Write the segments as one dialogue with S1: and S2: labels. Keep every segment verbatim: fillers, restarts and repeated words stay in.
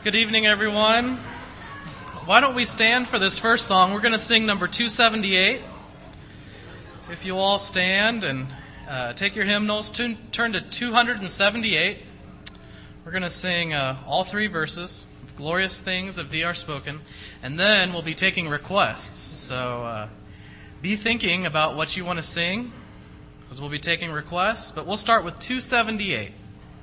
S1: Good evening, everyone. Why don't we stand for this first song? We're going to sing number two seventy-eight. If you all stand and uh, take your hymnals, to, turn to two seventy-eight. We're going to sing uh, all three verses, Glorious Things of Thee Are Spoken, and then we'll be taking requests. So uh, be thinking about what you want to sing, because we'll be taking requests, but we'll start with two seventy-eight.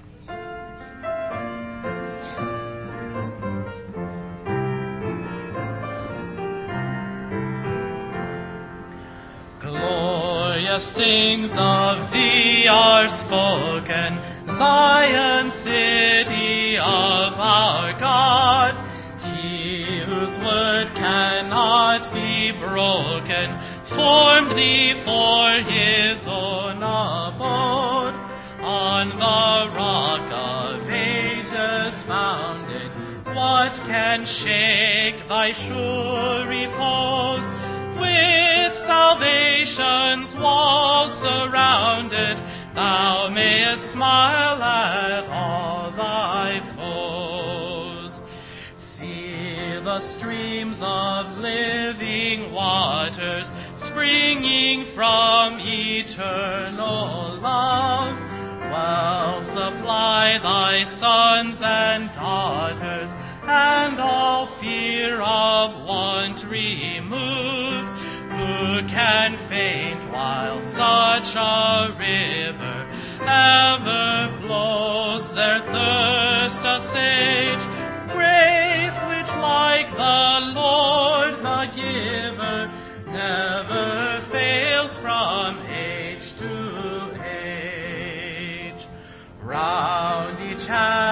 S1: Glorious things of Thee are spoken, Zion, city of our God. He whose word cannot be broken, formed Thee for His own abode. On the rock of ages founded, what can shake Thy sure repose? With salvation's walls surrounded, Thou mayest smile at all Thy foes. See the streams of living waters springing from eternal love. Well supply Thy sons and daughters, and all fear of want remove. Who can faint while such a river ever flows, their thirst assuage? Grace which like the Lord the giver never fails from age to age. Round each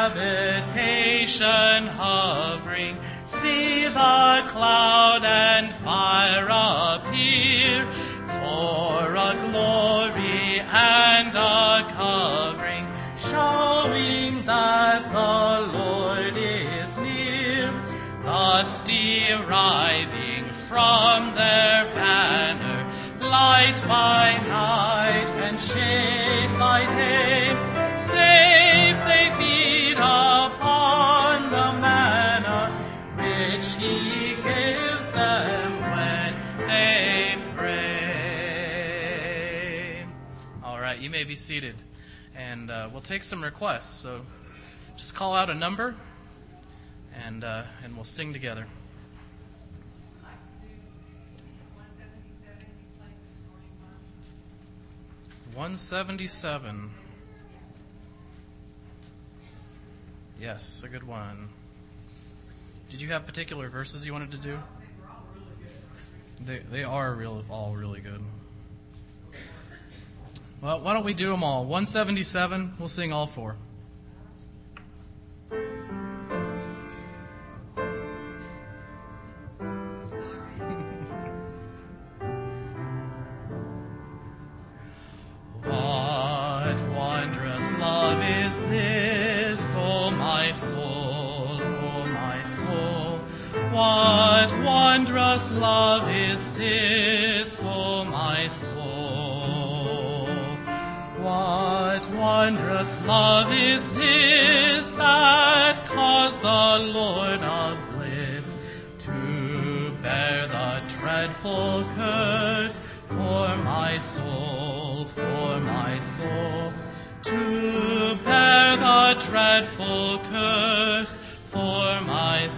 S1: habitation hovering, see the cloud and fire appear, for a glory and a covering, showing that the Lord is near. Thus deriving from their banner light by night and shade by day, safe they feed upon the manna which He gives them when they pray. All right, you may be seated, and uh, we'll take some requests. So just call out a number, and uh, and we'll sing together. one seventy-seven. Yes, a good one. Did you have particular verses you wanted to do? They they are real, all really good. Well, why don't we do them all? one seventy-seven, we'll sing all four. What wondrous love is this, O my soul, O my soul? What wondrous love is this, O my soul? What wondrous love is this that caused the Lord of bliss to bear the dreadful curse for my soul, for my soul, to bear the dreadful curse for my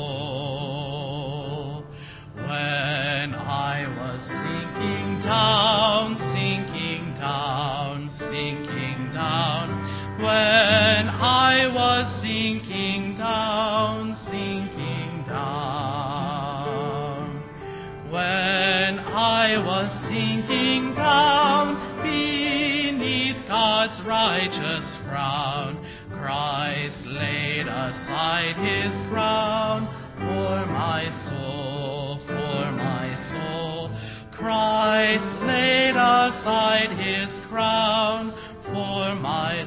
S1: soul. When I was sinking down, sinking down, sinking down, when I was sinking down, sinking down, when I was sinking down beneath God's righteous frown, Christ laid aside His crown for my soul, for my soul. Christ laid aside His crown for my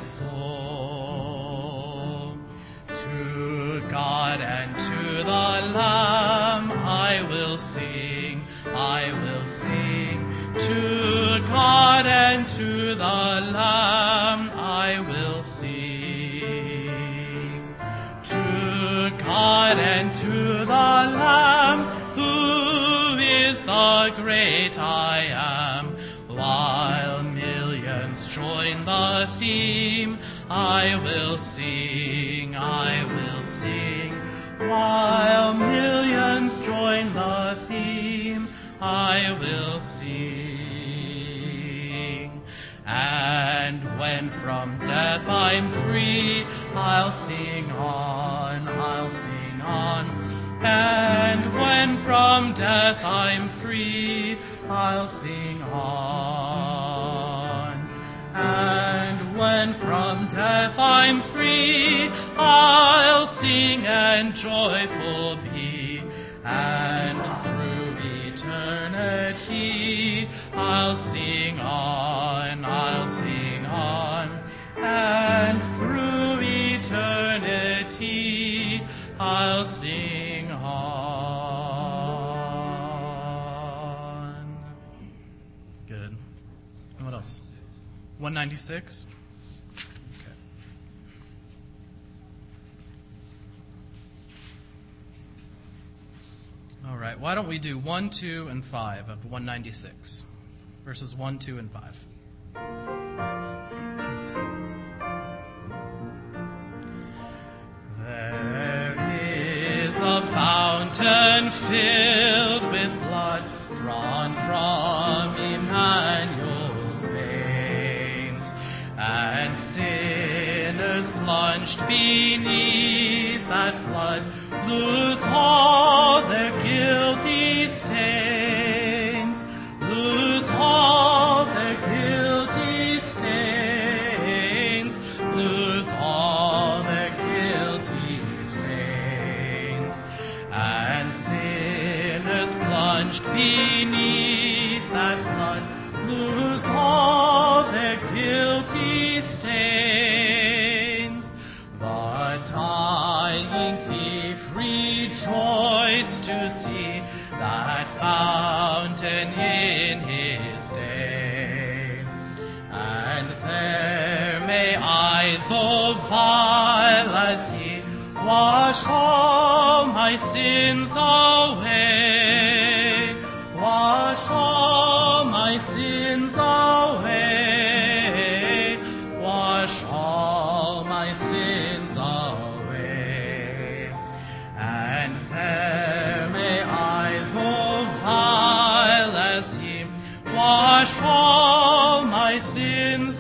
S1: soul. To God and to the Lamb I will sing, I will sing. To God and to the Lamb I will sing. To God and to the Lamb, who is the great I am. While millions join the theme, I will sing, I will sing. While millions join the theme, I will sing. And when from death I'm free, I'll sing on, I'll sing on. And when from death I'm free, I'll sing on. And when from death I'm free, I'll sing and joyful be. And through eternity, I'll sing on, I'll sing on. And through eternity, I'll sing on. Good. And what else? one ninety-six? Okay. All right. Why don't we do one, two, and five of one ninety-six? Verses one, two, and five. There is a fountain filled with blood drawn from Emmanuel's veins, and sinners plunged beneath that flood lose all their guilty stains, lose all their guilty stains, lose all their guilty stains. And sinners plunged beneath that flood lose all their guilty stains. The dying thief rejoiced to see that fountain in his day. And there may I, though vile as he, wash all my sins away, wash all my sins away, wash all my sins away. And there may I, though vile as he, wash all my sins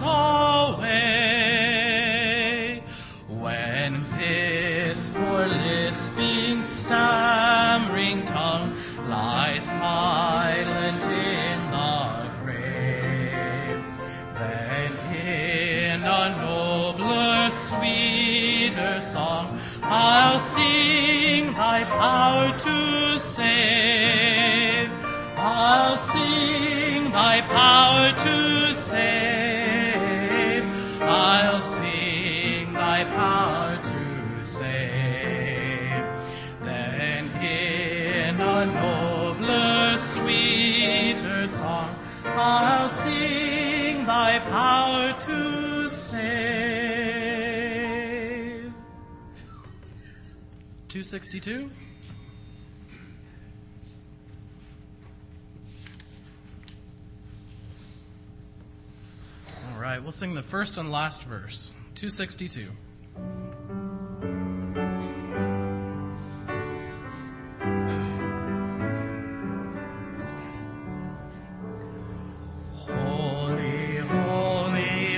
S1: away. When this poor lisping, stammering tongue lies silent in the grave, then in a nobler, sweeter song I'll sing thy power to save. I'll sing thy power to save. I'll sing thy power to save. Then in a nobler, sweeter song I'll sing thy power to save. two sixty-two. All right, we'll sing the first and last verse. two sixty-two. Holy, holy,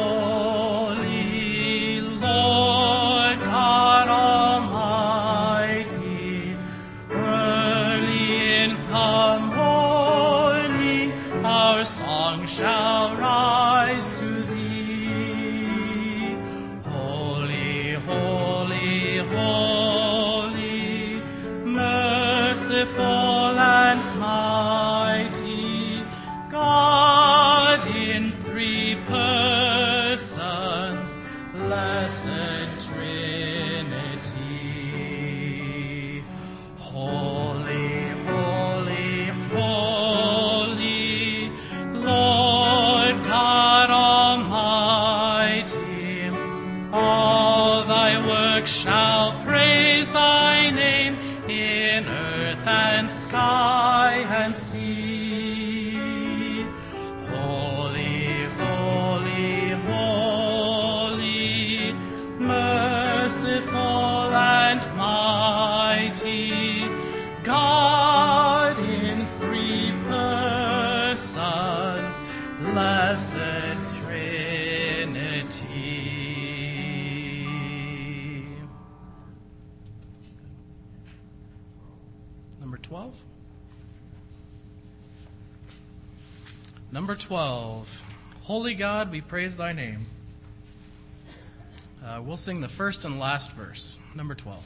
S1: holy, Lord God Almighty, early in the morning our song shall rise to thee. Holy, holy, holy, merciful and mighty, God in three persons, blessed Trinity. Holy, holy, holy, Lord God Almighty, all thy works shall praise thy name. earth and sky and sea. Holy, holy, holy, merciful and mighty, God in three persons, blessed Trinity. Number twelve. Number twelve. Holy God, we praise thy name. Uh, we'll sing the first and last verse. Number twelve.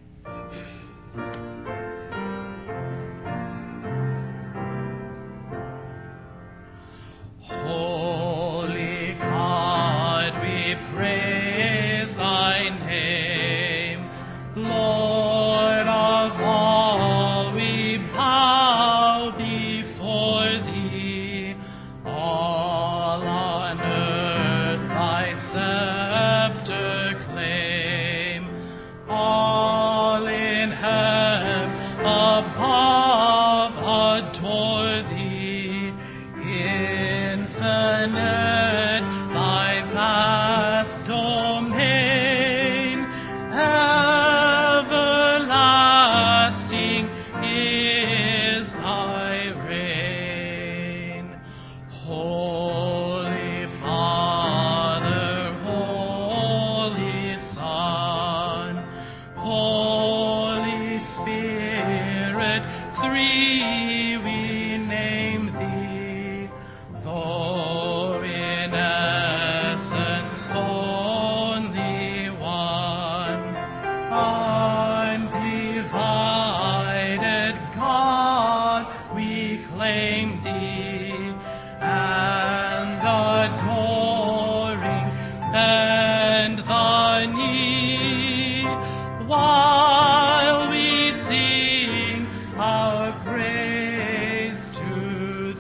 S1: Holy God, we praise thy name. Lord of all, we bow before thee. All on earth thy scepter claim. All in heaven above adore thee. Infinite thy vast domain, everlasting is thy reign. Holy Father, Holy Son, Holy Spirit, three we name thee. Though in essence only one, undivided God, we claim thee, and adoring bend the knee, while we sing our praise to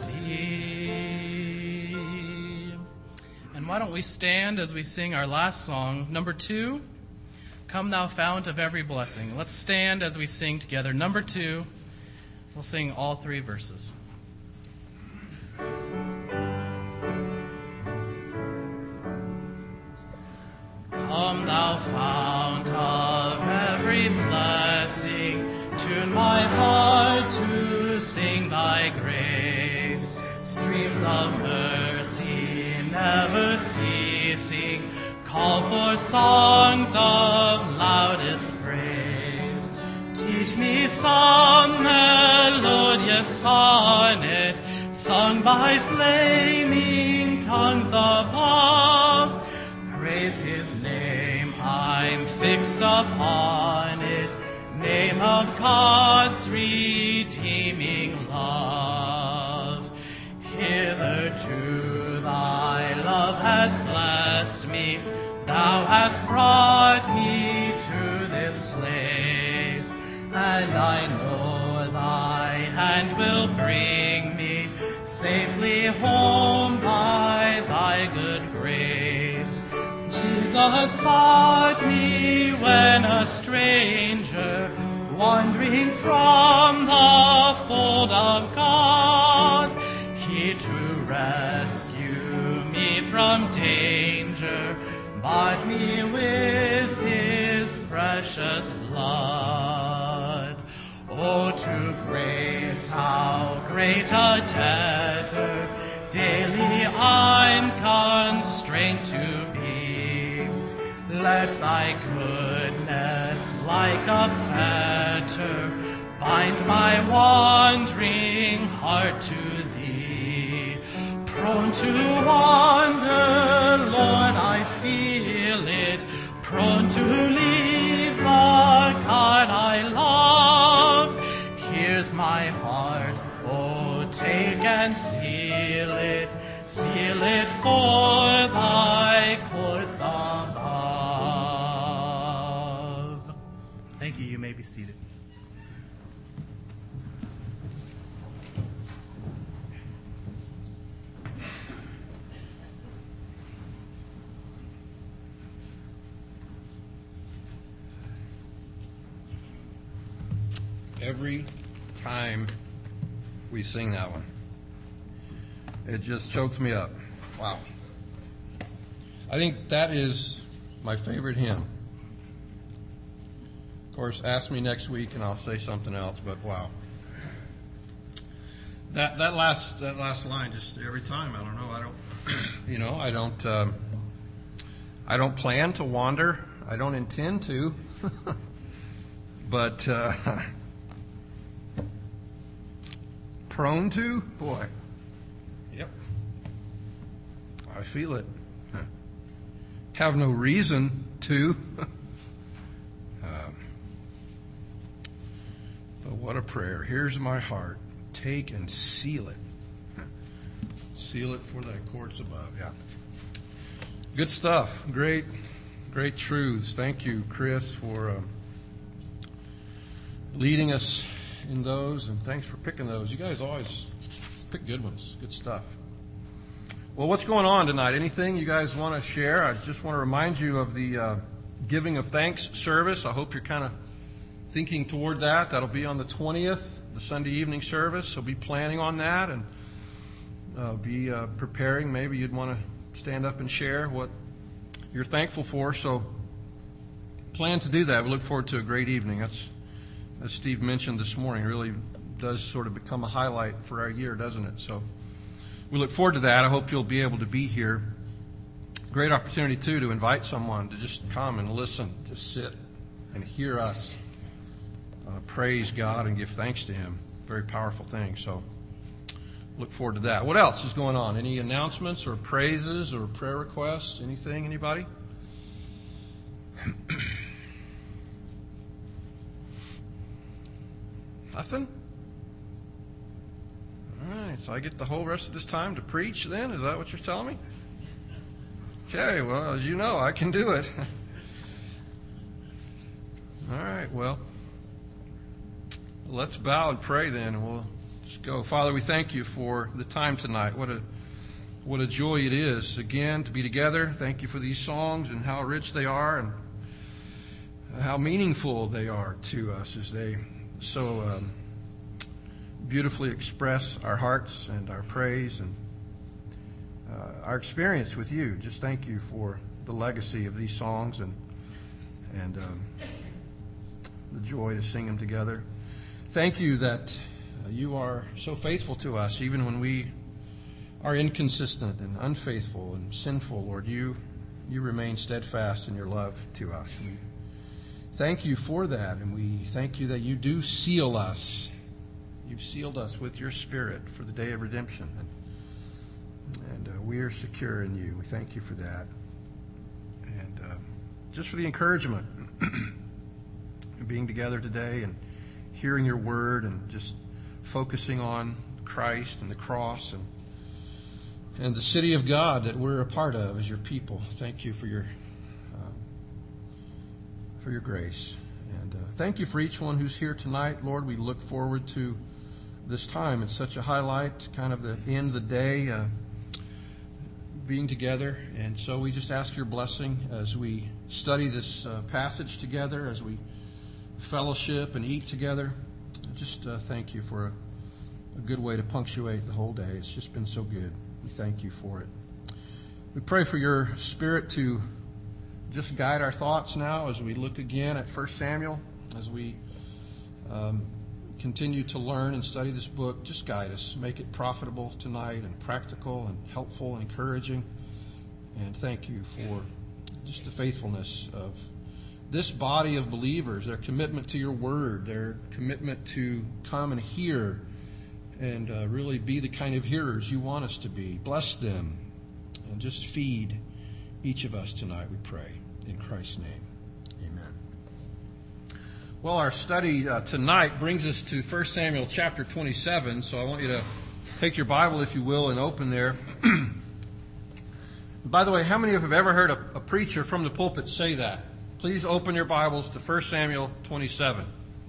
S1: thee. And why don't we stand as we sing our last song, number two, Come Thou Fount of Every Blessing. Let's stand as we sing together. Number two, we'll sing all three verses. Come Thou Fount of every blessing, tune my heart to sing thy grace. Streams of mercy never ceasing, call for songs of loudest praise. Teach me some melodious sonnet, sung by flaming tongues above. Praise his name, I'm fixed upon it, name of God's redeeming love. Hitherto thy love has blessed me, thou hast brought me to this place, and I know thy hand will bring me safely home by thy good grace. Jesus sought me when a stranger, wandering from the fold of God. He to rescue me from danger, bought me with his precious blood. Oh, to grace, how great a debtor daily I'm constrained to be. Let thy goodness like a fetter bind my wandering heart to thee. Prone to wander, Lord, I feel it, prone to leave the God I love. Here's my heart, oh, take and seal it, seal it for thy courts above. Thank you. You may be seated.
S2: Every time we sing that one. It just chokes me up. Wow. I think that is my favorite hymn. Of course, ask me next week and I'll say something else, but wow. That that last that last line, just every time, I don't know, I don't you know, I don't um, I don't plan to wander. I don't intend to. But uh, prone to? Boy. Yep. I feel it. Have no reason to. um, but what a prayer. Here's my heart. Take and seal it. Seal it for thy courts above. Yeah. Good stuff. Great, great truths. Thank you, Chris, for um, leading us in those, and thanks for picking those. You guys always pick good ones. Good stuff. Well, what's going on tonight? Anything you guys want to share? I just want to remind you of the uh, Giving of Thanks service. I hope you're kind of thinking toward that. That'll be on the twentieth, the Sunday evening service. So be planning on that and uh, be uh, preparing. Maybe you'd want to stand up and share what you're thankful for. So plan to do that. We look forward to a great evening. That's, as Steve mentioned this morning, really does sort of become a highlight for our year, doesn't it? So we look forward to that. I hope you'll be able to be here. Great opportunity, too, to invite someone to just come and listen, to sit and hear us uh, praise God and give thanks to Him. Very powerful thing. So look forward to that. What else is going on? Any announcements or praises or prayer requests? Anything? Anybody? Nothing? All right, so I get the whole rest of this time to preach then? Is that what you're telling me? Okay, well, as you know, I can do it. All right, well, let's bow and pray then, and we'll just go. Father, we thank you for the time tonight. What a what a joy it is, again, to be together. Thank you for these songs and how rich they are and how meaningful they are to us as they so um, beautifully express our hearts and our praise and uh, our experience with you. Just thank you for the legacy of these songs and and um, the joy to sing them together. Thank you that uh, you are so faithful to us, even when we are inconsistent and unfaithful and sinful. Lord, you you remain steadfast in your love to us. We thank you for that, and we thank you that you do seal us. You've sealed us with your Spirit for the day of redemption, and, and uh, we are secure in you. We thank you for that, and uh, just for the encouragement of being together today and hearing your word and just focusing on Christ and the cross and and the city of God that we're a part of as your people. Thank you for your uh, for your grace, and uh, thank you for each one who's here tonight. Lord, we look forward to this time. It's such a highlight, kind of the end of the day, uh, being together. And so we just ask your blessing as we study this uh, passage together, as we fellowship and eat together. Just uh, thank you for a, a good way to punctuate the whole day. It's just been so good. We thank you for it. We pray for your Spirit to just guide our thoughts now as we look again at First Samuel, as we um, continue to learn and study this book. Just guide us. Make it profitable tonight and practical and helpful and encouraging. And thank you for just the faithfulness of this body of believers, their commitment to your word, their commitment to come and hear and uh, really be the kind of hearers you want us to be. Bless them and just feed each of us tonight, we pray. In Christ's name, amen. Well, our study uh, tonight brings us to First Samuel chapter twenty-seven, so I want you to take your Bible, if you will, and open there. By the way, how many of you have ever heard a, a preacher from the pulpit say that? Please open your Bibles to First Samuel twenty-seven.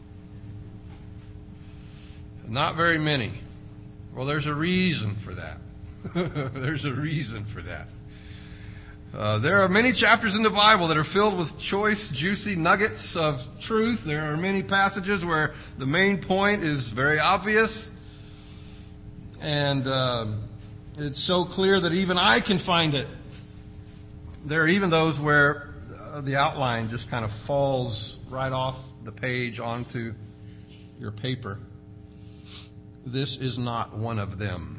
S2: Not very many. Well, there's a reason for that. There's a reason for that. Uh, there are many chapters in the Bible that are filled with choice, juicy nuggets of truth. There are many passages where the main point is very obvious. And uh, it's so clear that even I can find it. There are even those where uh, the outline just kind of falls right off the page onto your paper. This is not one of them.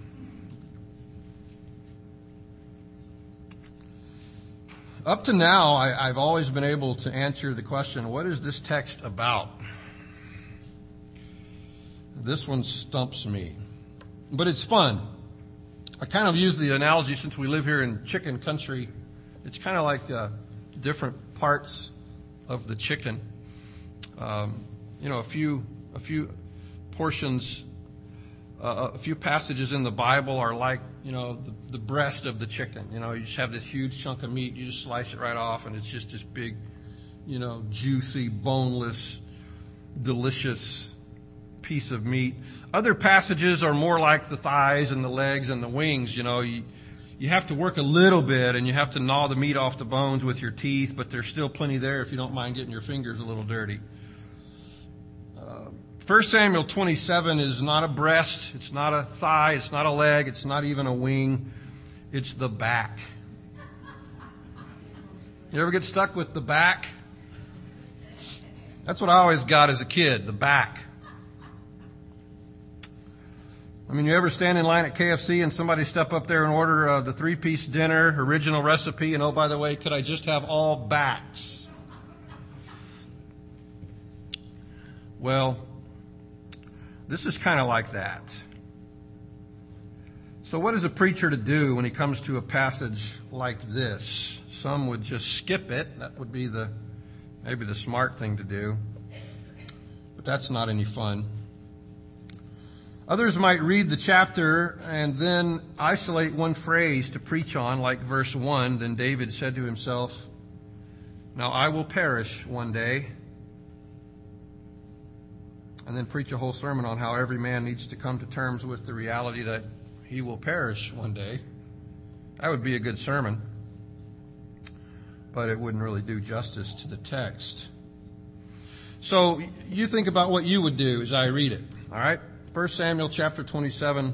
S2: Up to now, I, I've always been able to answer the question, what is this text about? This one stumps me. But it's fun. I kind of use the analogy, since we live here in chicken country, it's kind of like uh, different parts of the chicken. Um, you know, a few, a few portions, uh, a few passages in the Bible are like, you know, the, the breast of the chicken. You know, you just have this huge chunk of meat, you just slice it right off, and it's just this big, you know, juicy, boneless, delicious piece of meat. Other passages are more like the thighs and the legs and the wings. You know, you, you have to work a little bit, and you have to gnaw the meat off the bones with your teeth, but there's still plenty there if you don't mind getting your fingers a little dirty. First Samuel twenty-seven is not a breast, it's not a thigh, it's not a leg, it's not even a wing, it's the back. You ever get stuck with the back? That's what I always got as a kid, the back. I mean, you ever stand in line at K F C and somebody step up there and order uh, the three-piece dinner, original recipe, and oh, by the way, could I just have all backs? Well, this is kind of like that. So what is a preacher to do when he comes to a passage like this? Some would just skip it. That would be the maybe the smart thing to do. But that's not any fun. Others might read the chapter and then isolate one phrase to preach on, like verse one. Then David said to himself, "Now I will perish one day." And then preach a whole sermon on how every man needs to come to terms with the reality that he will perish one day. That would be a good sermon, but it wouldn't really do justice to the text. So you think about what you would do as I read it, all right? First Samuel chapter twenty-seven,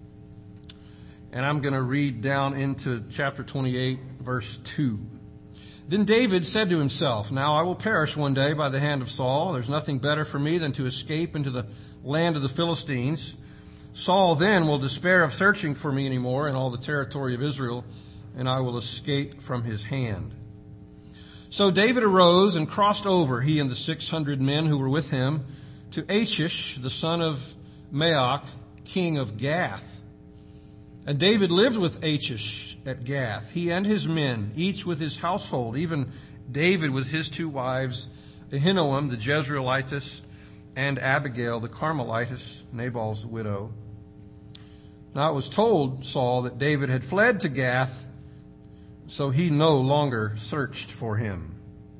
S2: and I'm going to read down into chapter twenty-eight, verse two. Then David said to himself, "Now I will perish one day by the hand of Saul. There's nothing better for me than to escape into the land of the Philistines. Saul then will despair of searching for me anymore in all the territory of Israel, and I will escape from his hand." So David arose and crossed over, he and the six hundred men who were with him, to Achish, the son of Maoch, king of Gath. And David lived with Achish at Gath, he and his men, each with his household, even David with his two wives, Ahinoam the Jezreelitess, and Abigail the Carmelitess, Nabal's widow. Now it was told Saul that David had fled to Gath, so he no longer searched for him.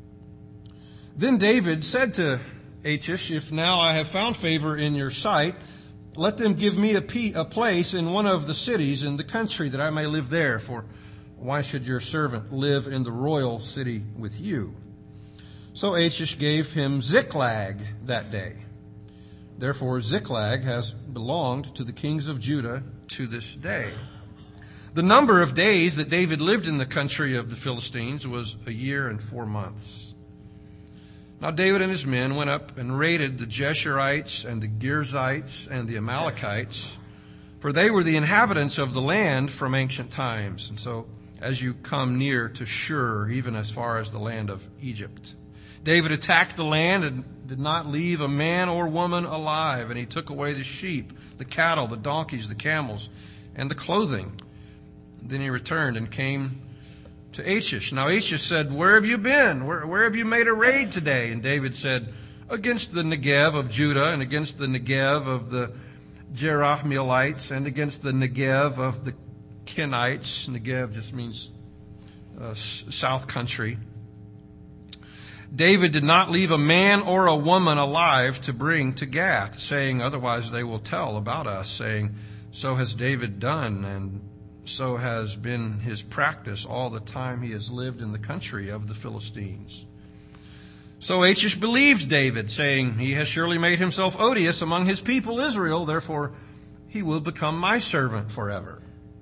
S2: Then David said to Achish, "If now I have found favor in your sight, let them give me a, p- a place in one of the cities in the country that I may live there, for why should your servant live in the royal city with you?" So Achish gave him Ziklag that day. Therefore Ziklag has belonged to the kings of Judah to this day. The number of days that David lived in the country of the Philistines was a year and four months. Now David and his men went up and raided the Jeshurites and the Girzites and the Amalekites, for they were the inhabitants of the land from ancient times. And so as you come near to Shur, even as far as the land of Egypt. David attacked the land and did not leave a man or woman alive, and he took away the sheep, the cattle, the donkeys, the camels, and the clothing. Then he returned and came to Achish. Now Achish said, "Where have you been? Where, where have you made a raid today?" And David said, "Against the Negev of Judah, and against the Negev of the Jerahmeelites, and against the Negev of the Kenites." Negev just means uh, south country. David did not leave a man or a woman alive to bring to Gath, saying, "Otherwise they will tell about us, saying, so has David done, and so has been his practice all the time he has lived in the country of the Philistines. So Achish believed David, saying, "He has surely made himself odious among his people Israel, therefore he will become my servant forever."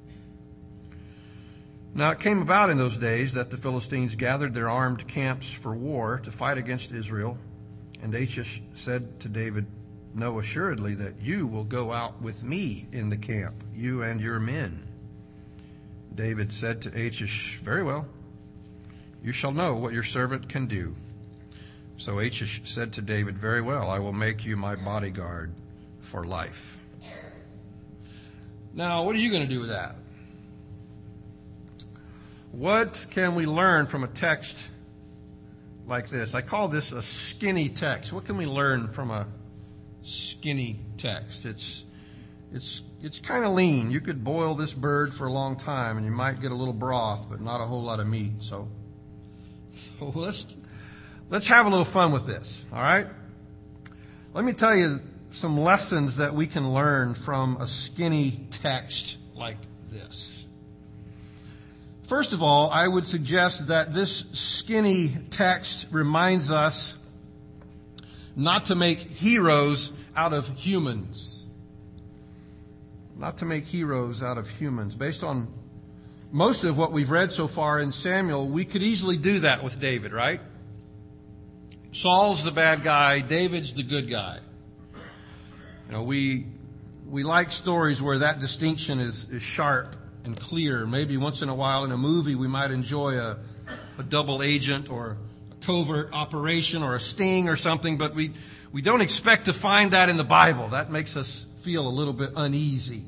S2: Now it came about in those days that the Philistines gathered their armed camps for war to fight against Israel. And Achish said to David, "Know assuredly that you will go out with me in the camp, you and your men." David said to Achish, "Very well, you shall know what your servant can do." So Achish said to David, "Very well, I will make you my bodyguard for life." Now, what are you going to do with that? What can we learn from a text like this? I call this a skinny text. What can we learn from a skinny text? It's it's it's kind of lean. You could boil this bird for a long time and you might get a little broth, but not a whole lot of meat. So, so let's let's have a little fun with this, all right? Let me tell you some lessons that we can learn from a skinny text like this. First of all, I would suggest that this skinny text reminds us not to make heroes out of humans. Not to make heroes out of humans. Based on most of what we've read so far in Samuel, we could easily do that with David, right? Saul's the bad guy, David's the good guy. You know, we we like stories where that distinction is, is sharp and clear. Maybe once in a while in a movie we might enjoy a, a double agent or a covert operation or a sting or something, but we, we don't expect to find that in the Bible. That makes us feel a little bit uneasy.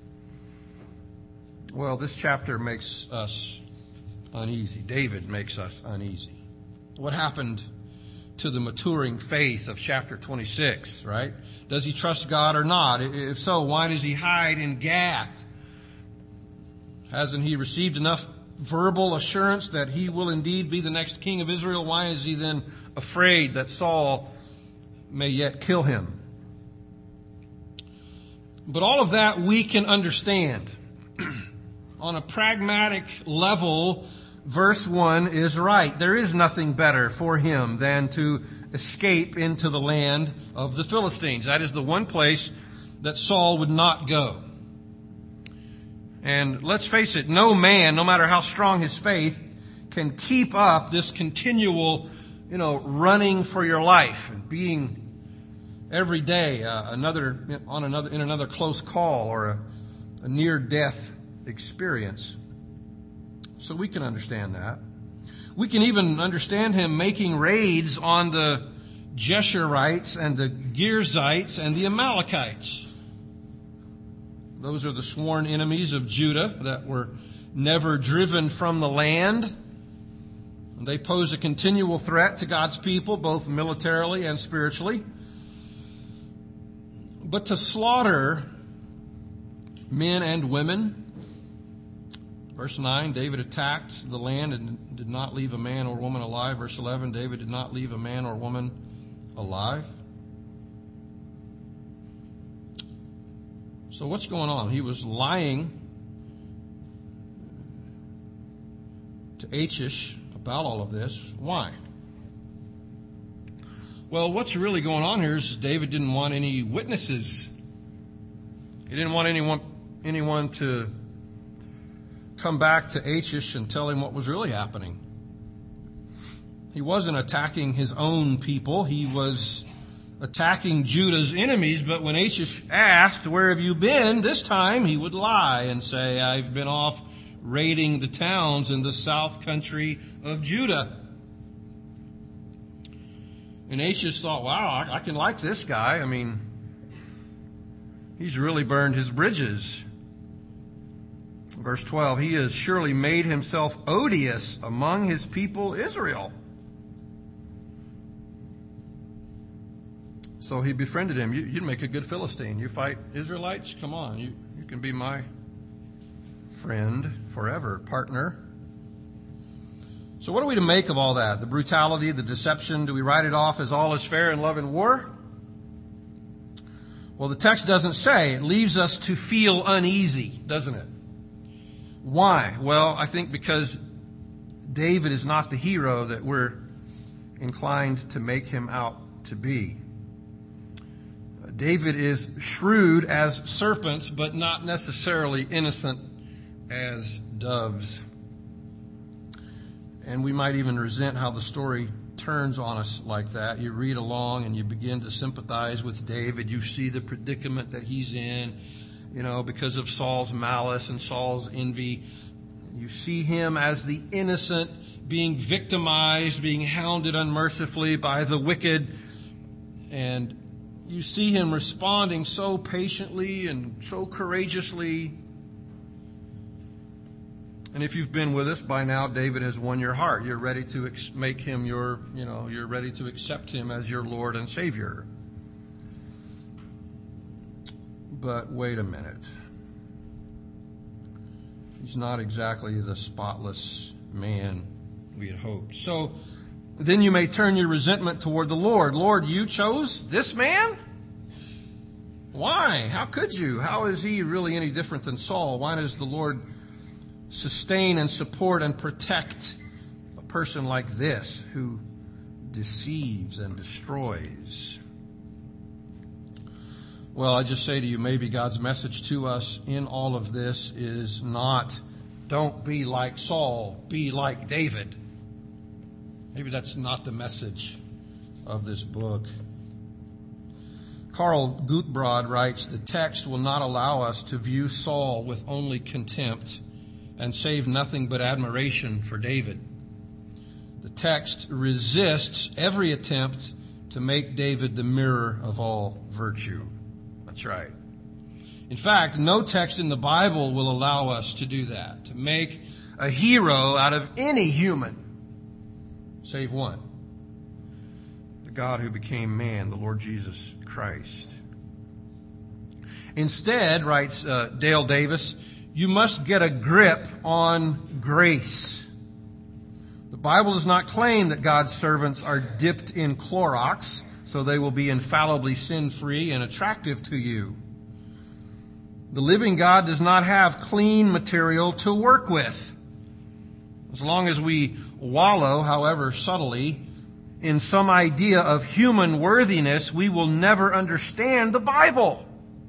S2: Well, this chapter makes us uneasy. David makes us uneasy. What happened to the maturing faith of chapter twenty-six, right? Does he trust God or not? If so, why does he hide in Gath? Hasn't he received enough verbal assurance that he will indeed be the next king of Israel? Why is he then afraid that Saul may yet kill him? But all of that we can understand. On a pragmatic level, verse one is right. There is nothing better for him than to escape into the land of the Philistines. That is the one place that Saul would not go. And let's face it, no man, no matter how strong his faith, can keep up this continual, you know, running for your life and being every day uh, another on another in another close call or a, a near-death experience. So we can understand that. We can even understand him making raids on the Jeshurites and the Girzites and the Amalekites. Those are the sworn enemies of Judah that were never driven from the land. They pose a continual threat to God's people, both militarily and spiritually. But to slaughter men and women, verse nine, David attacked the land and did not leave a man or woman alive. Verse eleven, David did not leave a man or woman alive. So what's going on? He was lying to Achish about all of this. Why? Well, what's really going on here is David didn't want any witnesses. He didn't want anyone anyone to come back to Achish and tell him what was really happening. He wasn't attacking his own people. He was attacking Judah's enemies, but when Achish asked, "Where have you been?" this time he would lie and say, "I've been off raiding the towns in the south country of Judah." And Achish thought, wow, I can like this guy. I mean, he's really burned his bridges. Verse twelve, he has surely made himself odious among his people Israel. So he befriended him. You, you'd make a good Philistine. You fight Israelites? Come on, you, you can be my friend forever, partner. So what are we to make of all that? The brutality, the deception, do we write it off as all is fair in love and war? Well, the text doesn't say. It leaves us to feel uneasy, doesn't it? Why? Well, I think because David is not the hero that we're inclined to make him out to be. David is shrewd as serpents, but not necessarily innocent as doves. And we might even resent how the story turns on us like that. You read along and you begin to sympathize with David. You see the predicament that he's in, you know, because of Saul's malice and Saul's envy. You see him as the innocent being victimized, being hounded unmercifully by the wicked. And you see him responding so patiently and so courageously. And if you've been with us by now, David has won your heart. You're ready to ex- make him your, you know, you're ready to accept him as your Lord and Savior. But wait a minute. He's not exactly the spotless man we had hoped. So then you may turn your resentment toward the Lord. Lord, you chose this man? Why? How could you? How is he really any different than Saul? Why does the Lord sustain and support and protect a person like this who deceives and destroys? Well, I just say to you, maybe God's message to us in all of this is not, don't be like Saul, be like David. Maybe that's not the message of this book. Karl Gutbrod writes, the text will not allow us to view Saul with only contempt and save nothing but admiration for David. The text resists every attempt to make David the mirror of all virtue. That's right. In fact, no text in the Bible will allow us to do that, to make a hero out of any human, save one, the God who became man, the Lord Jesus Christ. Instead, writes uh, Dale Davis, you must get a grip on grace. The Bible does not claim that God's servants are dipped in Clorox, so they will be infallibly sin-free and attractive to you. The living God does not have clean material to work with. As long as we wallow, however subtly, in some idea of human worthiness, we will never understand the Bible.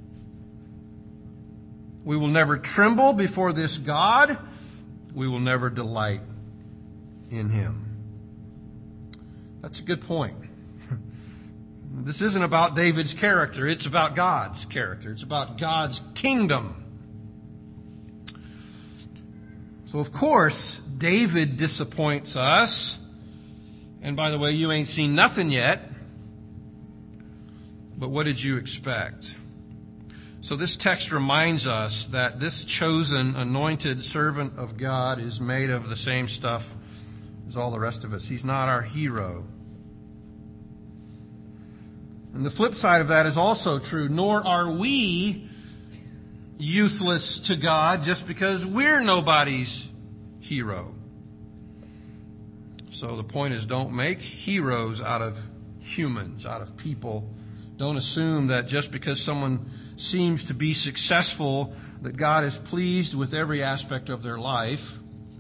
S2: We will never tremble before this God. We will never delight in Him. That's a good point. This isn't about David's character. It's about God's character. It's about God's kingdom. So, of course, David disappoints us. And by the way, you ain't seen nothing yet. But what did you expect? So this text reminds us that this chosen, anointed servant of God is made of the same stuff as all the rest of us. He's not our hero. And the flip side of that is also true. Nor are we useless to God just because we're nobody's hero. So the point is, don't make heroes out of humans, out of people. Don't assume that just because someone seems to be successful, that God is pleased with every aspect of their life.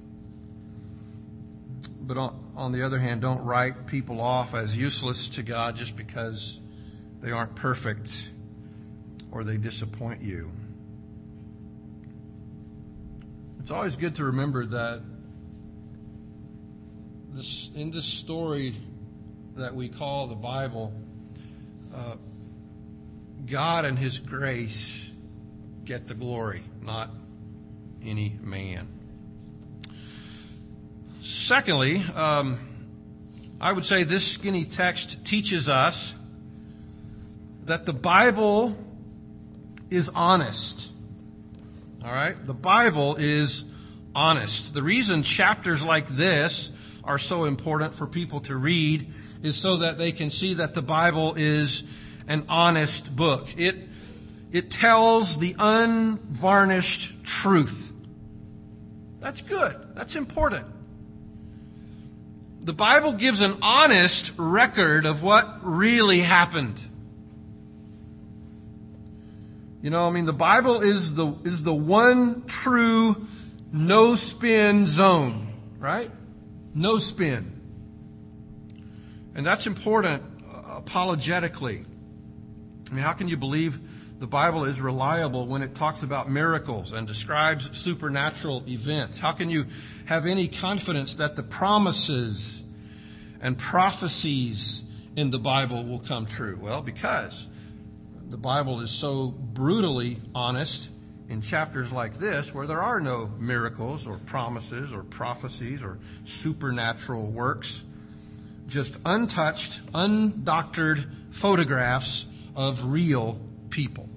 S2: But on, on the other hand, don't write people off as useless to God just because they aren't perfect or they disappoint you. It's always good to remember that this, in this story that we call the Bible, uh, God and His grace get the glory, not any man. Secondly, um, I would say this skinny text teaches us that the Bible is honest. All right? The Bible is honest. The reason chapters like this are so important for people to read is so that they can see that the Bible is an honest book. It, it tells the unvarnished truth. That's good. That's important. The Bible gives an honest record of what really happened. You know, I mean, the Bible is the is the one true no spin zone, right? No spin. And that's important uh, apologetically. I mean, how can you believe the Bible is reliable when it talks about miracles and describes supernatural events? How can you have any confidence that the promises and prophecies in the Bible will come true? Well, because the Bible is so brutally honest in chapters like this, where there are no miracles or promises or prophecies or supernatural works, just untouched, undoctored photographs of real people.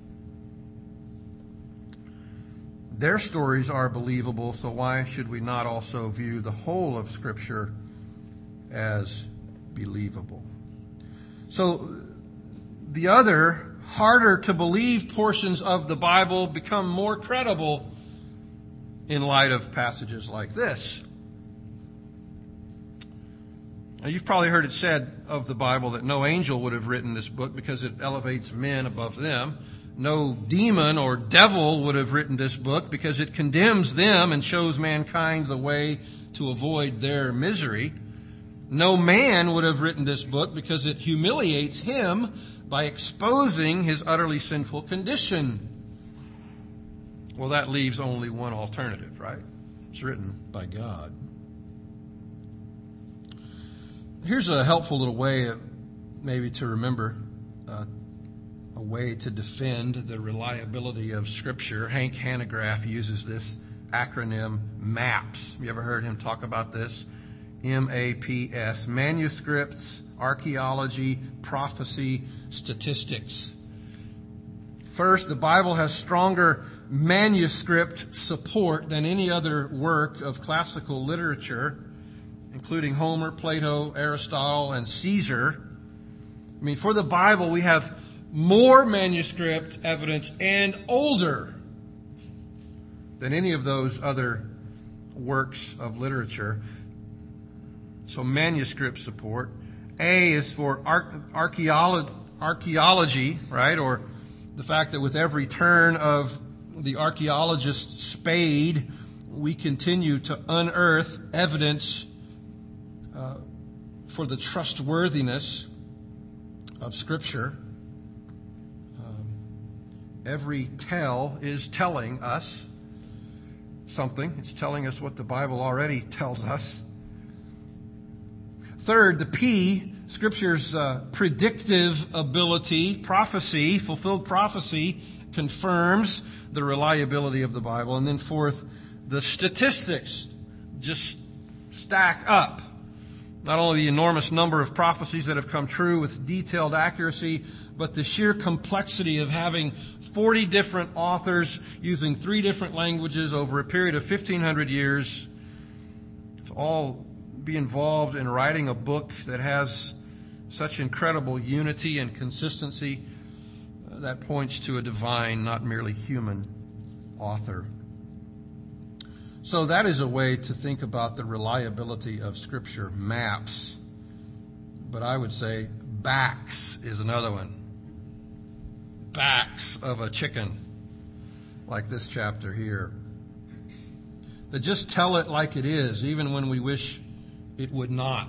S2: Their stories are believable, so why should we not also view the whole of Scripture as believable? So the other, harder to believe portions of the Bible become more credible in light of passages like this. Now, you've probably heard it said of the Bible that no angel would have written this book because it elevates men above them. No demon or devil would have written this book because it condemns them and shows mankind the way to avoid their misery. No man would have written this book because it humiliates him by exposing his utterly sinful condition. Well, that leaves only one alternative, right? It's written by God. Here's a helpful little way, maybe, to remember uh, a way to defend the reliability of Scripture. Hank Hanegraaff uses this acronym MAPS. Have you ever heard him talk about this? M A P S. Manuscripts, archaeology, prophecy, statistics. First, the Bible has stronger manuscript support than any other work of classical literature, including Homer, Plato, Aristotle, and Caesar. I mean, for the Bible, we have more manuscript evidence and older than any of those other works of literature. So manuscript support. A is for archaeology, archaeology, right? Or the fact that with every turn of the archaeologist's spade, we continue to unearth evidence uh, for the trustworthiness of Scripture. Um, every tell is telling us something. It's telling us what the Bible already tells us. Third, the P, Scripture's uh, predictive ability, prophecy, fulfilled prophecy, confirms the reliability of the Bible. And then fourth, the statistics just stack up. Not only the enormous number of prophecies that have come true with detailed accuracy, but the sheer complexity of having forty different authors using three different languages over a period of fifteen hundred years to all be involved in writing a book that has such incredible unity and consistency. Uh, that points to a divine, not merely human author. So that is a way to think about the reliability of Scripture. Maps. But I would say backs is another one. Backs of a chicken, like this chapter here. That just tell it like it is, even when we wish it would not.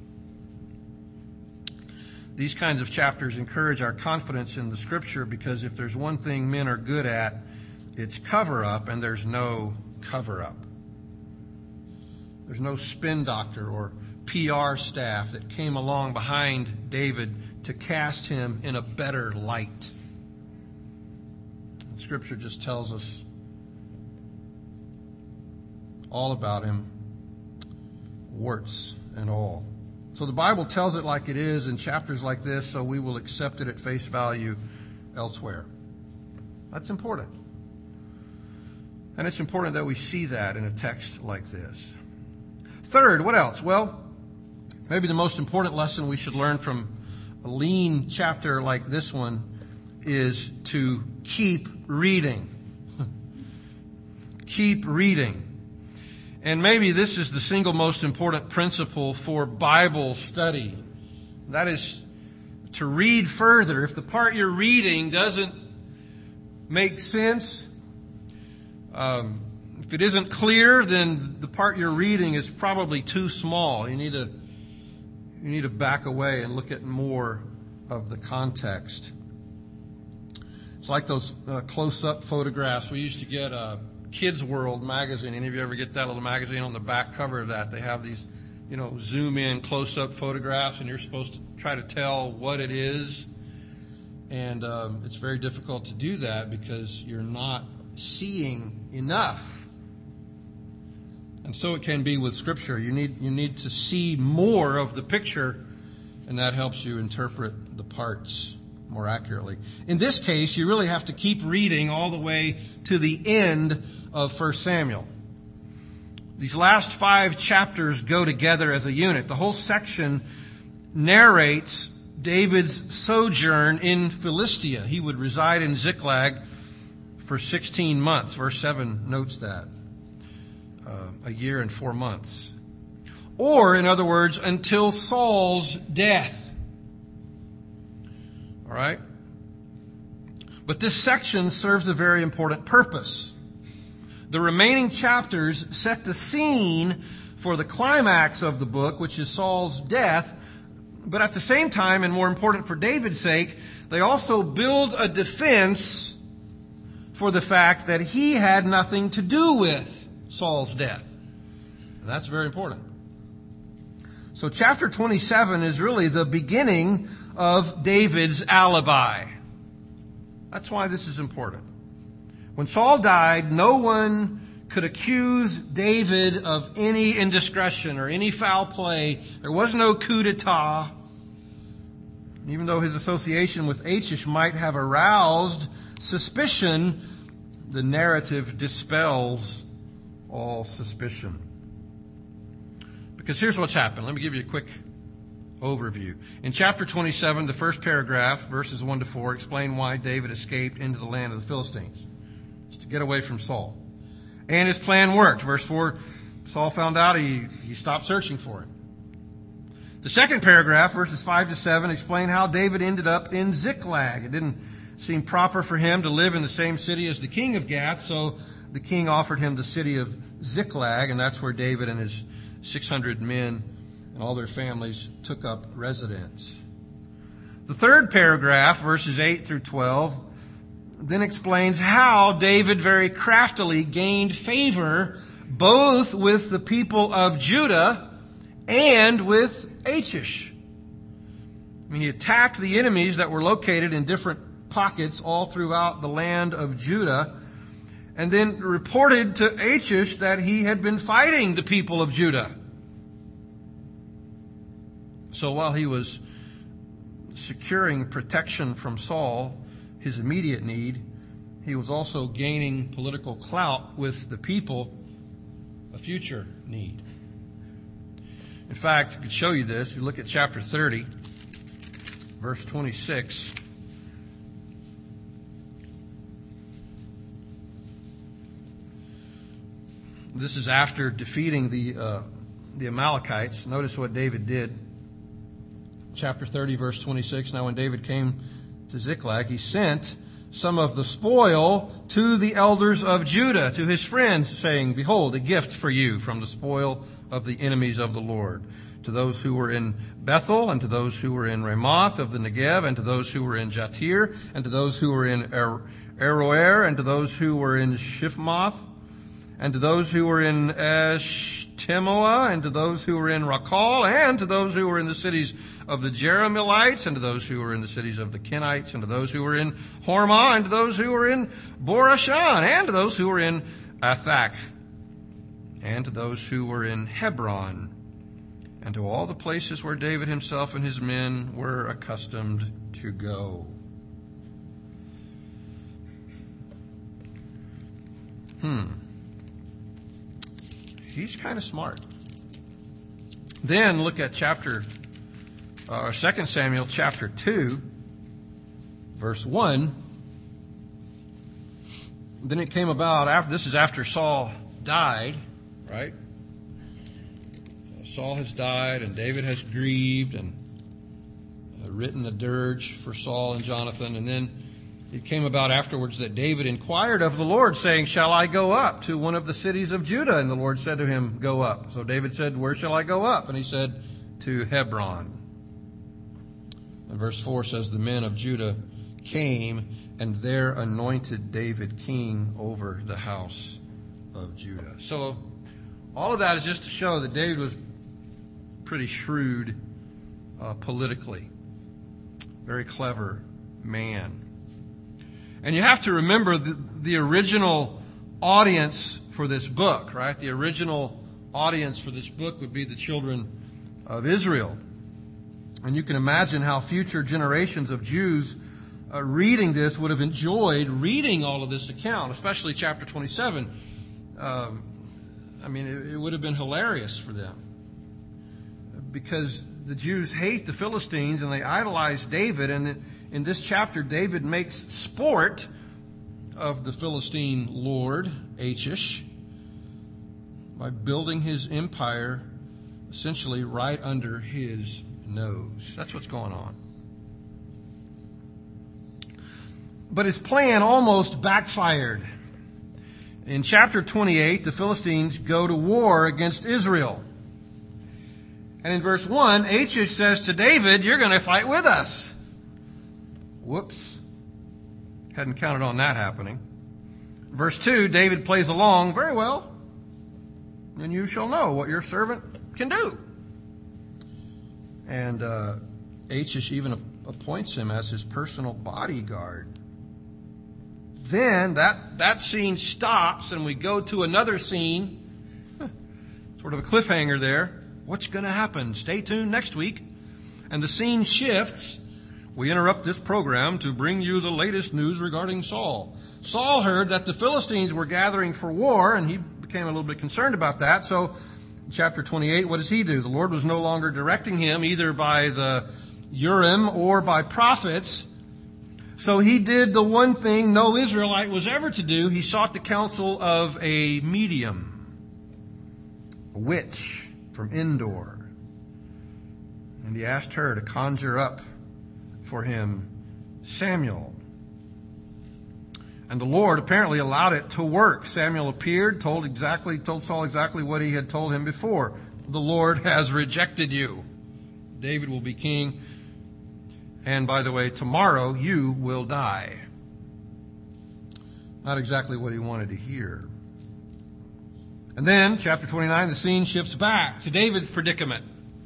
S2: These kinds of chapters encourage our confidence in the Scripture, because if there's one thing men are good at, it's cover-up, and there's no cover-up. There's no spin doctor or P R staff that came along behind David to cast him in a better light. Scripture just tells us all about him, warts and all. So the Bible tells it like it is in chapters like this, so we will accept it at face value elsewhere. That's important. And it's important that we see that in a text like this. Third, what else? Well, maybe the most important lesson we should learn from a lean chapter like this one is to keep reading. Keep reading. And maybe this is the single most important principle for Bible study. That is to read further. If the part you're reading doesn't make sense, um, if it isn't clear, then the part you're reading is probably too small. You need to you need to back away and look at more of the context. It's like those uh, close-up photographs. We used to get a Kids World magazine. Any of you ever get that little magazine? On the back cover of that, they have these, you know, zoom-in, close-up photographs, and you're supposed to try to tell what it is. And um, it's very difficult to do that because you're not seeing enough. And so it can be with Scripture. You need you need to see more of the picture, and that helps you interpret the parts more accurately. In this case, you really have to keep reading all the way to the end of First Samuel. These last five chapters go together as a unit. The whole section narrates David's sojourn in Philistia. He would reside in Ziklag for sixteen months. Verse seven notes that. Uh, a year and four months. Or, in other words, until Saul's death. All right? But this section serves a very important purpose. The remaining chapters set the scene for the climax of the book, which is Saul's death. But at the same time, and more important for David's sake, they also build a defense for the fact that he had nothing to do with Saul's death. And that's very important. So chapter twenty-seven is really the beginning of David's alibi. That's why this is important. When Saul died, no one could accuse David of any indiscretion or any foul play. There was no coup d'etat. Even though his association with Achish might have aroused suspicion, the narrative dispels all suspicion. Because here's what's happened. Let me give you a quick overview. In chapter twenty-seven, the first paragraph, verses one to four, explain why David escaped into the land of the Philistines. It's to get away from Saul. And his plan worked. Verse four, Saul found out, he, he stopped searching for him. The second paragraph, verses five to seven, explain how David ended up in Ziklag. It didn't seem proper for him to live in the same city as the king of Gath, so the king offered him the city of Ziklag, and that's where David and his six hundred men and all their families took up residence. The third paragraph, verses eight through twelve, then explains how David very craftily gained favor both with the people of Judah and with Achish. I mean, he attacked the enemies that were located in different pockets all throughout the land of Judah, and then reported to Achish that he had been fighting the people of Judah. So while he was securing protection from Saul, his immediate need, he was also gaining political clout with the people, a future need. In fact, I could show you this. You look at chapter thirty, verse twenty-six. This is after defeating the uh, the Amalekites. Notice what David did. Chapter thirty, verse twenty-six. Now when David came to Ziklag, he sent some of the spoil to the elders of Judah, to his friends, saying, "Behold, a gift for you from the spoil of the enemies of the Lord. To those who were in Bethel, and to those who were in Ramoth of the Negev, and to those who were in Jatir, and to those who were in er- Aroer, and to those who were in Shifmoth, and to those who were in Eshtemoa, and to those who were in Rakal, and to those who were in the cities of the Jerahmeelites, and to those who were in the cities of the Kenites, and to those who were in Hormah, and to those who were in Borashan, and to those who were in Athak, and to those who were in Hebron, and to all the places where David himself and his men were accustomed to go." Hmm. He's kind of smart. Then look at chapter, uh, Second Samuel chapter two, verse one. Then it came about after, this is after Saul died, right? Saul has died, and David has grieved and written a dirge for Saul and Jonathan. And then It came about afterwards that David inquired of the Lord, saying, "Shall I go up to one of the cities of Judah?" And the Lord said to him, "Go up." So David said, "Where shall I go up?" And he said, "To Hebron." And verse four says, "The men of Judah came, and there anointed David king over the house of Judah." So all of that is just to show that David was pretty shrewd uh, politically. Very clever man. And you have to remember the, the original audience for this book, right? The original audience for this book would be the children of Israel. And you can imagine how future generations of Jews uh, reading this would have enjoyed reading all of this account, especially chapter twenty-seven. Um, I mean, it, it would have been hilarious for them. Because the Jews hate the Philistines and they idolize David. And in this chapter, David makes sport of the Philistine lord, Achish, by building his empire essentially right under his nose. That's what's going on. But his plan almost backfired. In chapter twenty-eight, the Philistines go to war against Israel. And in verse one, Achish says to David, "You're going to fight with us." Whoops. Hadn't counted on that happening. Verse two, David plays along. "Very well. And you shall know what your servant can do." And uh, Achish even appoints him as his personal bodyguard. Then that, that scene stops and we go to another scene. Sort of a cliffhanger there. What's going to happen? Stay tuned next week. And the scene shifts. We interrupt this program to bring you the latest news regarding Saul. Saul heard that the Philistines were gathering for war, and he became a little bit concerned about that. So, chapter twenty-eight, what does he do? The Lord was no longer directing him either by the Urim or by prophets. So he did the one thing no Israelite was ever to do. He sought the counsel of a medium, a witch from Endor. And he asked her to conjure up for him Samuel. And the Lord apparently allowed it to work. Samuel appeared, told exactly, told Saul exactly what he had told him before. "The Lord has rejected you. David will be king. And by the way, tomorrow you will die." Not exactly what he wanted to hear. And then, chapter twenty-nine, the scene shifts back to David's predicament.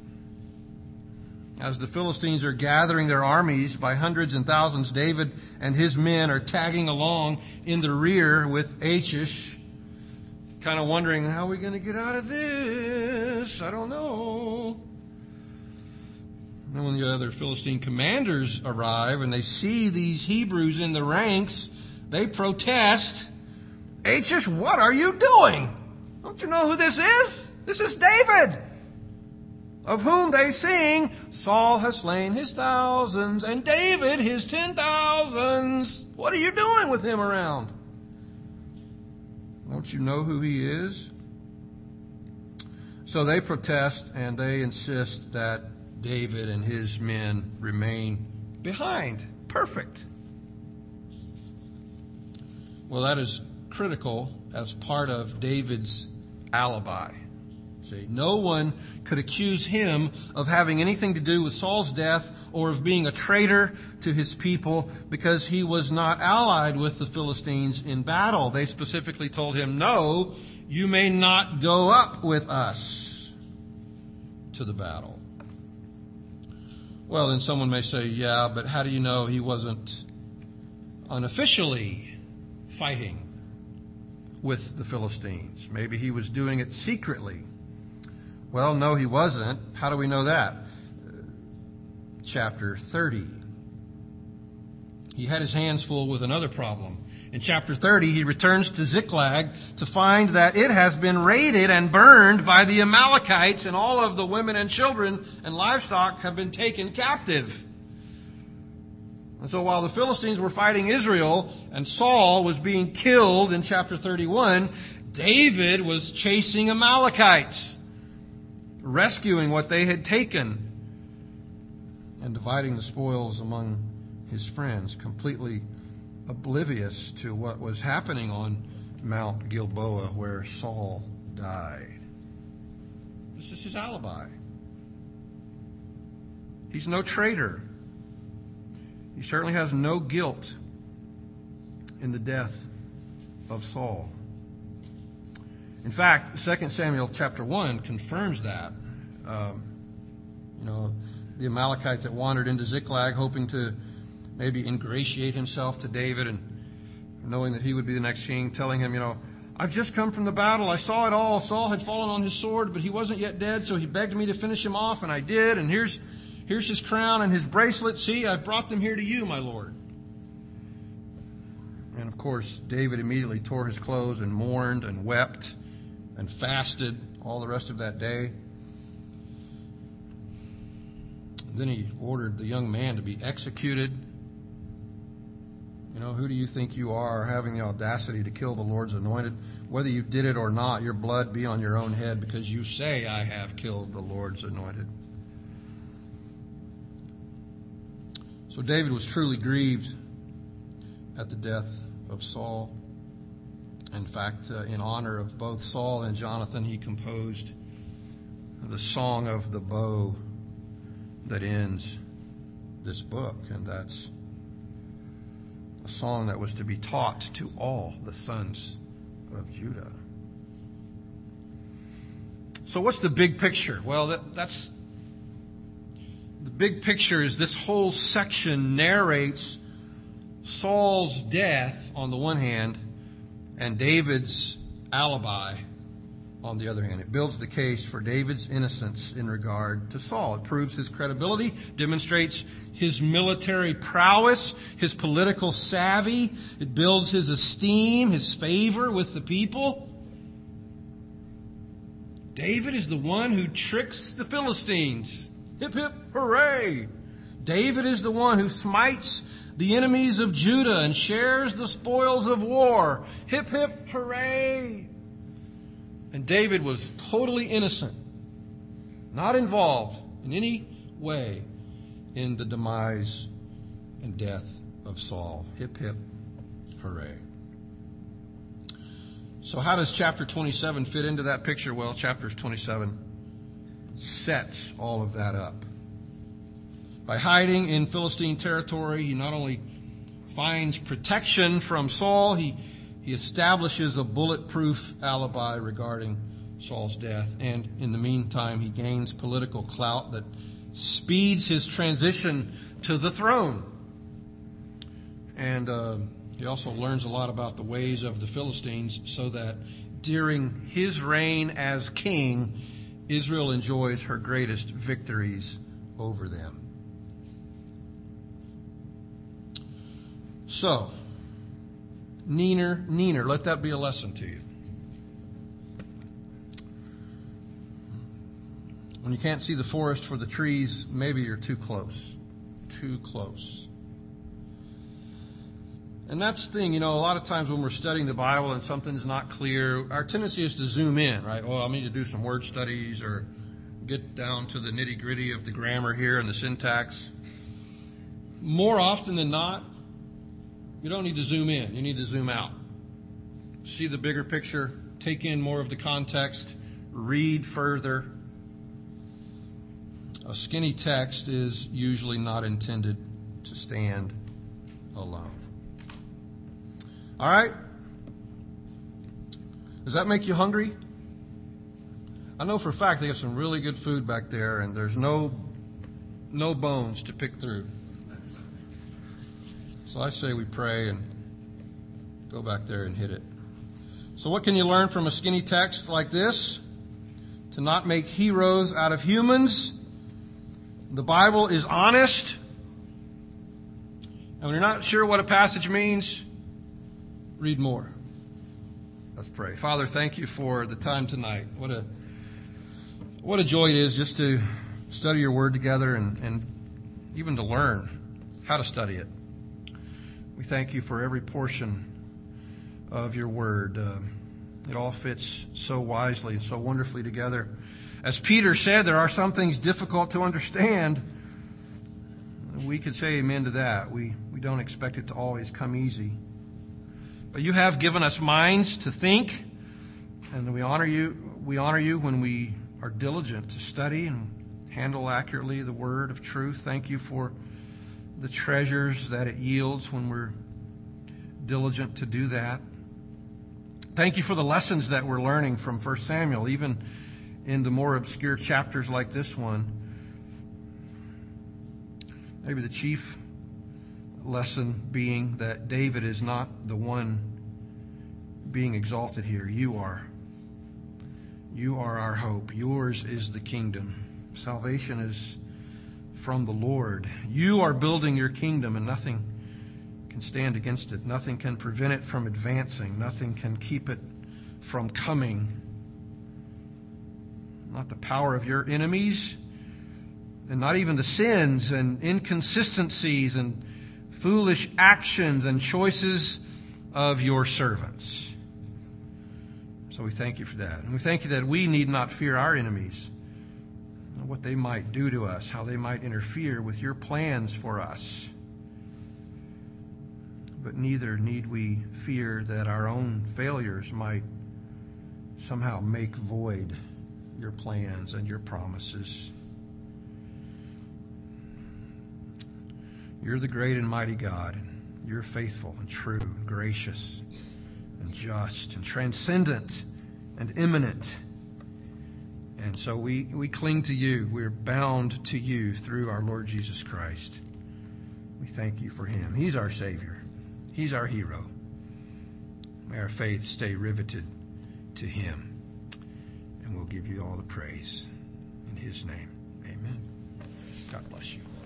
S2: As the Philistines are gathering their armies by hundreds and thousands, David and his men are tagging along in the rear with Achish, kind of wondering, how are we going to get out of this? I don't know. And when the other Philistine commanders arrive and they see these Hebrews in the ranks, they protest. "Achish, what are you doing? Don't you know who this is? This is David, of whom they sing, 'Saul has slain his thousands, and David his ten thousands.' What are you doing with him around? Don't you know who he is?" So they protest and they insist that David and his men remain behind. Perfect. Well, that is critical as part of David's alibi. See, no one could accuse him of having anything to do with Saul's death or of being a traitor to his people because he was not allied with the Philistines in battle. They specifically told him, "No, you may not go up with us to the battle." Well, then someone may say, "Yeah, but how do you know he wasn't unofficially fighting with the Philistines? Maybe he was doing it secretly." Well, no, he wasn't. How do we know that? Chapter thirty. He had his hands full with another problem. In chapter thirty, he returns to Ziklag to find that it has been raided and burned by the Amalekites, and all of the women and children and livestock have been taken captive. And so while the Philistines were fighting Israel and Saul was being killed in chapter thirty-one, David was chasing Amalekites, rescuing what they had taken and dividing the spoils among his friends, completely oblivious to what was happening on Mount Gilboa where Saul died. This is his alibi. He's no traitor. He certainly has no guilt in the death of Saul. In fact, Second Samuel chapter one confirms that. Um, you know, the Amalekite that wandered into Ziklag hoping to maybe ingratiate himself to David and knowing that he would be the next king, telling him, you know, I've just come from the battle. I saw it all. Saul had fallen on his sword, but he wasn't yet dead, so he begged me to finish him off, and I did. And here's here's his crown and his bracelet. See, I've brought them here to you, my lord. And of course, David immediately tore his clothes and mourned and wept and fasted all the rest of that day. Then he ordered the young man to be executed. You know, who do you think you are, having the audacity to kill the Lord's anointed? Whether you did it or not, your blood be on your own head, because you say, I have killed the Lord's anointed. So David was truly grieved at the death of Saul. In fact, uh, in honor of both Saul and Jonathan, he composed the Song of the Bow that ends this book, and that's a song that was to be taught to all the sons of Judah. So what's the big picture? Well, that, that's the big picture is this whole section narrates Saul's death on the one hand and David's alibi on the other hand. It builds the case for David's innocence in regard to Saul. It proves his credibility, demonstrates his military prowess, his political savvy. It builds his esteem, his favor with the people. David is the one who tricks the Philistines. Hip, hip, hooray! David is the one who smites the enemies of Judah and shares the spoils of war. Hip, hip, hooray! And David was totally innocent, not involved in any way in the demise and death of Saul. Hip, hip, hooray. So how does chapter twenty-seven fit into that picture? Well, chapter twenty-seven sets all of that up. By hiding in Philistine territory, he not only finds protection from Saul, he He establishes a bulletproof alibi regarding Saul's death. And in the meantime, he gains political clout that speeds his transition to the throne. And uh, he also learns a lot about the ways of the Philistines so that during his reign as king, Israel enjoys her greatest victories over them. So, Neener, neener. Let that be a lesson to you. When you can't see the forest for the trees, maybe you're too close. Too close. And that's the thing, you know, a lot of times when we're studying the Bible and something's not clear, our tendency is to zoom in, right? Oh, I need to do some word studies or get down to the nitty-gritty of the grammar here and the syntax. More often than not, you don't need to zoom in. You need to zoom out. See the bigger picture. Take in more of the context. Read further. A skinny text is usually not intended to stand alone. All right? Does that make you hungry? I know for a fact they have some really good food back there, and there's no, no bones to pick through. So I say we pray and go back there and hit it. So what can you learn from a skinny text like this? To not make heroes out of humans. The Bible is honest. And when you're not sure what a passage means, read more. Let's pray. Father, thank you for the time tonight. What a what a joy it is just to study your word together and, and even to learn how to study it. We thank you for every portion of your word. Uh, it all fits so wisely and so wonderfully together. As Peter said, there are some things difficult to understand. we could say amen to that. We, we don't expect it to always come easy. But you have given us minds to think, and we honor you. We honor you when we are diligent to study and handle accurately the word of truth. Thank you for the treasures that it yields when we're diligent to do that. Thank you for the lessons that we're learning from First Samuel, even in the more obscure chapters like this one. Maybe the chief lesson being that David is not the one being exalted here. You are. You are our hope. Yours is the kingdom. Salvation is from the Lord. You are building your kingdom, and nothing can stand against it. Nothing can prevent it from advancing. Nothing can keep it from coming. Not the power of your enemies, and not even the sins and inconsistencies and foolish actions and choices of your servants. So we thank you for that. And we thank you that we need not fear our enemies, what they might do to us, how they might interfere with your plans for us. But neither need we fear that our own failures might somehow make void your plans and your promises. You're the great and mighty God. You're faithful and true and gracious and just and transcendent and immanent. And so we, we cling to you. We're bound to you through our Lord Jesus Christ. We thank you for him. He's our Savior. He's our hero. May our faith stay riveted to him. And we'll give you all the praise. In his name, amen. God bless you.